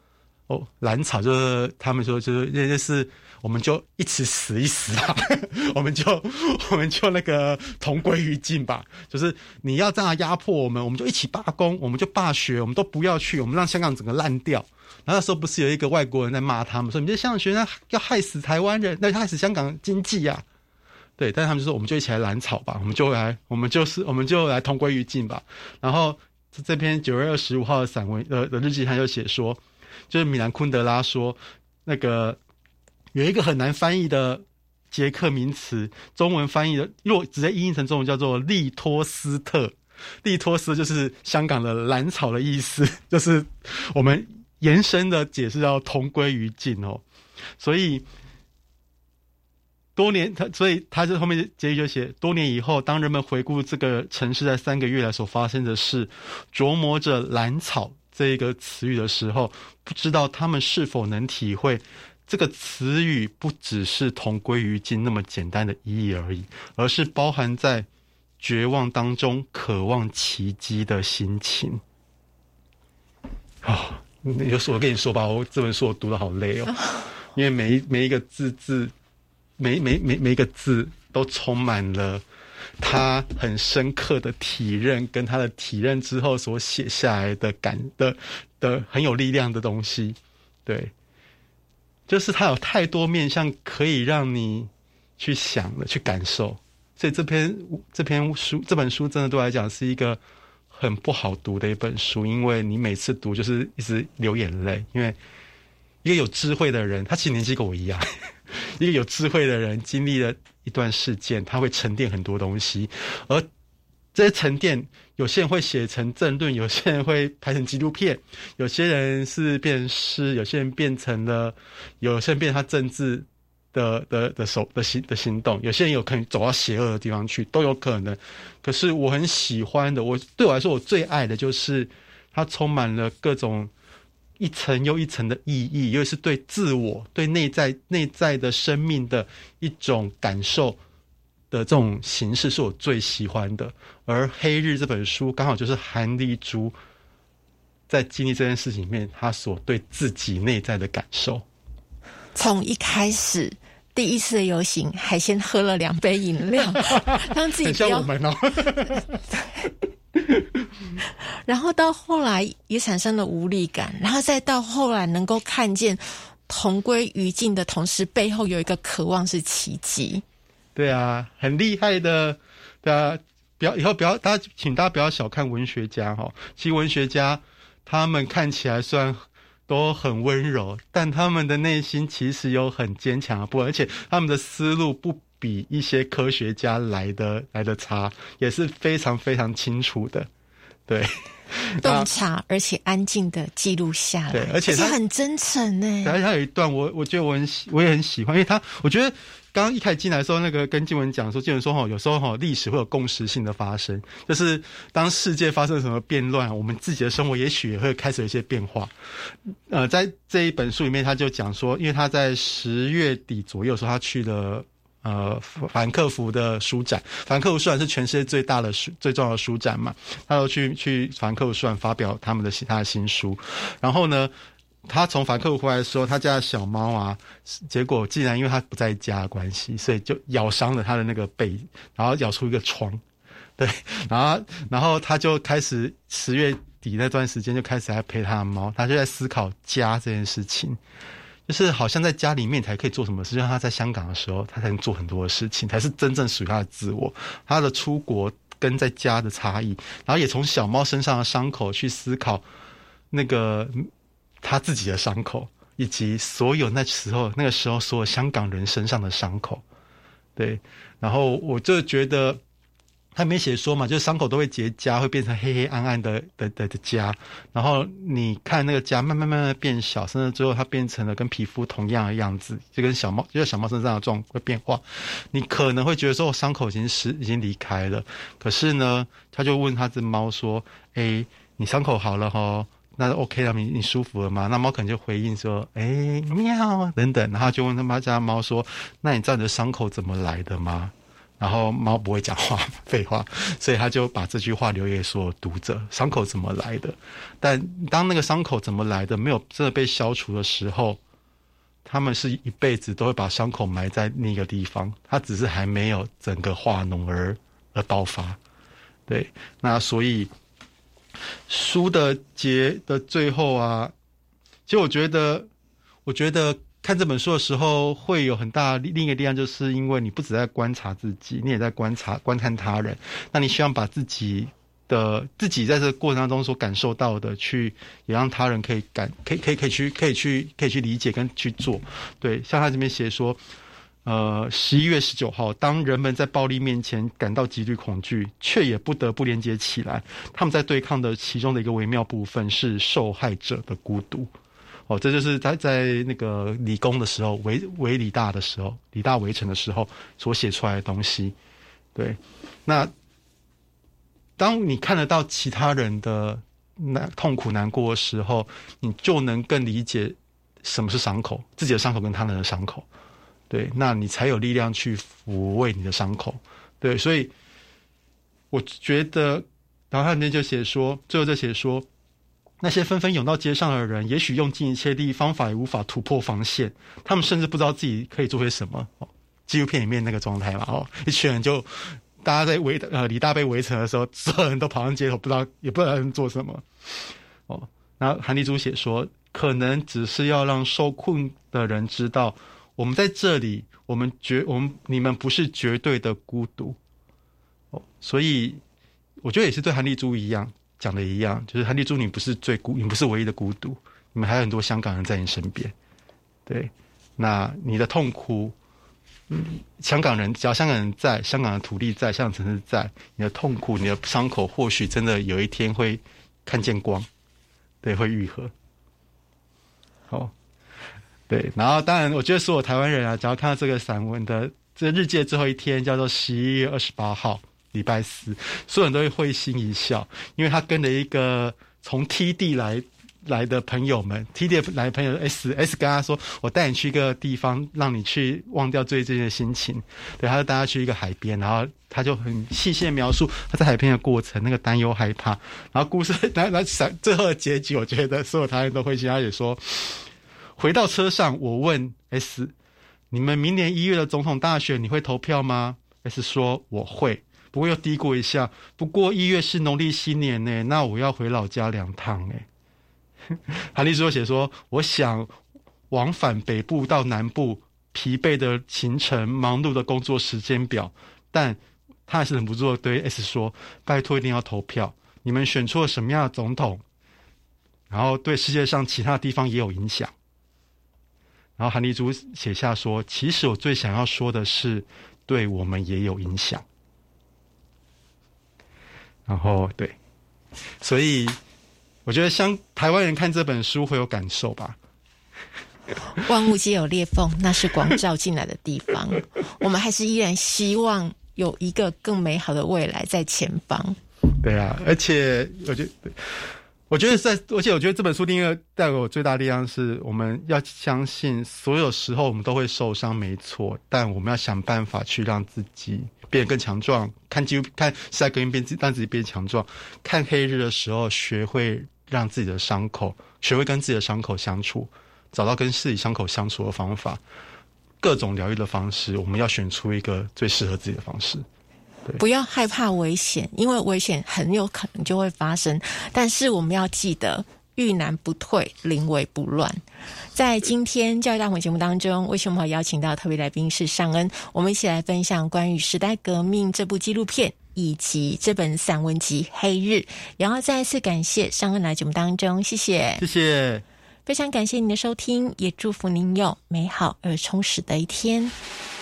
哦，蓝草就是他们说就是那就是我们就一起死一死吧，我们就我们就那个同归于尽吧。就是你要这样压迫我们，我们就一起罢工，我们就罢学，我们都不要去，我们让香港整个烂掉。然后那时候不是有一个外国人在骂他们说，你这香港学生要害死台湾人，那害死香港经济啊。对，但是他们就说我们就一起来蓝草吧，我们就来，我们就是我们就来同归于尽吧。然后这篇九月二十五号的散文呃的日记，他就写说，就是米兰昆德拉说，那个有一个很难翻译的捷克名词，中文翻译的若直接音译成中文叫做利托斯特。利托斯就是香港的蓝草的意思，就是我们延伸的解释叫同归于尽哦。所以多年，他所以他就后面结语就写，多年以后，当人们回顾这个城市在三个月来所发生的事，琢磨着蓝草这一个词语的时候，不知道他们是否能体会这个词语不只是同归于尽那么简单的意义而已，而是包含在绝望当中渴望奇迹的心情。哦，就是我跟你说吧，我这本书我读得好累哦，因为每一每一个字字，每每每每一个字都充满了他很深刻的体认，跟他的体认之后所写下来的感的的很有力量的东西。对，就是他有太多面向可以让你去想的，去感受。所以这篇这篇书这本书真的对我来讲是一个很不好读的一本书，因为你每次读就是一直流眼泪。因为一个有智慧的人，他其实年纪跟我一样，一个有智慧的人经历了一段事件，他会沉淀很多东西，而这些沉淀，有些人会写成政论，有些人会拍成纪录片，有些人是变成诗，有些人变成了，有些人变成他政治的的的手的行的行动，有些人有可能走到邪恶的地方去，都有可能。可是我很喜欢的，我对我来说我最爱的就是它充满了各种一层又一层的意义，尤其是对自我、对内在内在的生命的一种感受的这种形式，是我最喜欢的。而《黑日》这本书刚好就是韩立珠在经历这件事情里面，他所对自己内在的感受。 从一开始第一次的游行，还先喝了两杯饮料，让自己不要。很像我们哦。然后到后来也产生了无力感，然后再到后来能够看见同归于尽的同时，背后有一个渴望是奇迹。 对啊，很厉害的。对啊，不要以后不要大家，请大家不要小看文学家哈。其实文学家他们看起来虽然都很温柔，但他们的内心其实有很坚强的部分，而且他们的思路不比一些科学家来的来的差，也是非常非常清楚的。对， 洞察而且安静的记录下来， 对，而且他很真诚哎。 而且他有一段我我觉得我很喜我也很喜欢，因为他我觉得刚刚一开始进来的时候，那个跟静文讲说，静文说哈，有时候哈历史会有共识性的发生，就是当世界发生什么变乱，我们自己的生活也许也会开始有一些变化。呃，在这一本书里面，他就讲说，因为他在十月底左右的时候，他去了。呃，法兰克福的书展，法兰克福书展是全世界最大的书、最重要的书展嘛。他都去去法兰克福书展发表他们的他的新书。然后呢，他从法兰克福回来的时候，他家的小猫啊，结果竟然因为他不在家的关系，所以就咬伤了他的那个背，然后咬出一个疮。对，然后然后他就开始十月底那段时间就开始来陪他的猫，他就在思考家这件事情。就是好像在家里面才可以做什么事，就像他在香港的时候，他才能做很多的事情，才是真正属于他的自我。他的出国跟在家的差异，然后也从小猫身上的伤口去思考那个他自己的伤口，以及所有那时候那个时候所有香港人身上的伤口。对，然后我就觉得。他没写说嘛，就是伤口都会结痂，会变成黑黑暗暗的的的的痂，然后你看那个痂慢慢慢慢变小，甚至最后它变成了跟皮肤同样的样子，就跟小猫，就在小猫身上的状会变化。你可能会觉得说，伤口已经是已经离开了，可是呢，他就问他这猫说：“哎，你伤口好了齁，那 OK 了，你你舒服了吗？”那猫可能就回应说：“哎，喵等等。”然后就问他妈家猫说：“那你知道你的伤口怎么来的吗？” 然后猫不会讲话，废话，所以他就把这句话留给所有读者：伤口怎么来的？但当那个伤口怎么来的没有真的被消除的时候，他们是一辈子都会把伤口埋在那个地方，它只是还没有整个化脓而而爆发。对，那所以书的结的最后啊，其实我觉得，我觉得看这本书的时候会有很大另一个力量，就是因为你不只在观察自己，你也在观察观看他人。那你希望把自己的自己在这个过程当中所感受到的，去也让他人可以感可以可以可以去可以去可以去理解跟去做。对，像他这边写说。呃，十一月十九号，当人们在暴力面前感到极度恐惧，却也不得不连接起来。他们在对抗的其中的一个微妙部分是受害者的孤独。哦，这就是他在那个理工的时候，围围理大的时候，理大围城的时候所写出来的东西。对，那当你看得到其他人的难痛苦难过的时候，你就能更理解什么是伤口，自己的伤口跟他人的伤口。对，那你才有力量去抚慰你的伤口。对，所以我觉得，然后他里面就写说，最后就写说，那些纷纷涌到街上的人，也许用尽一切力方法也无法突破防线，他们甚至不知道自己可以做些什么。哦，纪录片里面那个状态嘛，哦，一群人就大家在围呃李大被围城的时候，所有人都跑上街头，不知道也不知道能做什么。哦，然后韩立珠写说，可能只是要让受困的人知道。我们在这里，我们绝我们你们不是绝对的孤独。哦，所以我觉得也是对韩立珠一样讲的一样，就是韩立珠你不是最孤，你不是唯一的孤独，你们还有很多香港人在你身边。对，那你的痛苦，嗯，香港人只要香港人在，香港的土地在，香港城市在，你的痛苦，你的伤口或许真的有一天会看见光，对，会愈合。好。对，然后当然，我觉得所有台湾人啊，只要看到这个散文的这日记的最后一天，叫做十一月二十八号，礼拜四，所有人都会会心一笑，因为他跟了一个从 T 地来来的朋友们 ，T 地来的朋友 S S 跟他说，我带你去一个地方，让你去忘掉最近的心情。对，他就带他去一个海边，然后他就很细细的描述他在海边的过程，那个担忧、害怕，然后故事，然后然后最后的结局，我觉得所有台湾人都会心，他也说。回到车上，我问 S： 你们明年一月的总统大选，你会投票吗 ？S 说我会，不过又嘀咕一下。不过一月是农历新年呢，那我要回老家两趟哎。韩立珠写说，我想往返北部到南部，疲惫的行程，忙碌的工作时间表，但他还是忍不住的对 S 说：拜托一定要投票，你们选出了什么样的总统，然后对世界上其他地方也有影响。然后韩立珠写下说，其实我最想要说的是，对我们也有影响。然后对，所以我觉得像台湾人看这本书会有感受吧。 万物皆有裂缝，那是光照进来的地方。我们还是依然希望有一个更美好的未来在前方。 对啊，而且我觉得。我觉得在，而且我觉得这本书另一个带给我最大的力量是，我们要相信，所有时候我们都会受伤，没错，但我们要想办法去让自己变得更强壮。看纪录，看时代革命变，让自己变强壮。看黑日的时候，学会让自己的伤口，学会跟自己的伤口相处，找到跟自己伤口相处的方法，各种疗愈的方式，我们要选出一个最适合自己的方式。 不要害怕危险，因为危险很有可能就会发生，但是我们要记得遇难不退，临危不乱。在今天教育大会节目当中，为什么邀请到特别来宾是尚恩，我们一起来分享关于时代革命这部纪录片以及这本散文集《黑日》，然后再一次感谢尚恩来节目当中，谢谢谢谢， 非常感谢您的收听，也祝福您有美好而充实的一天。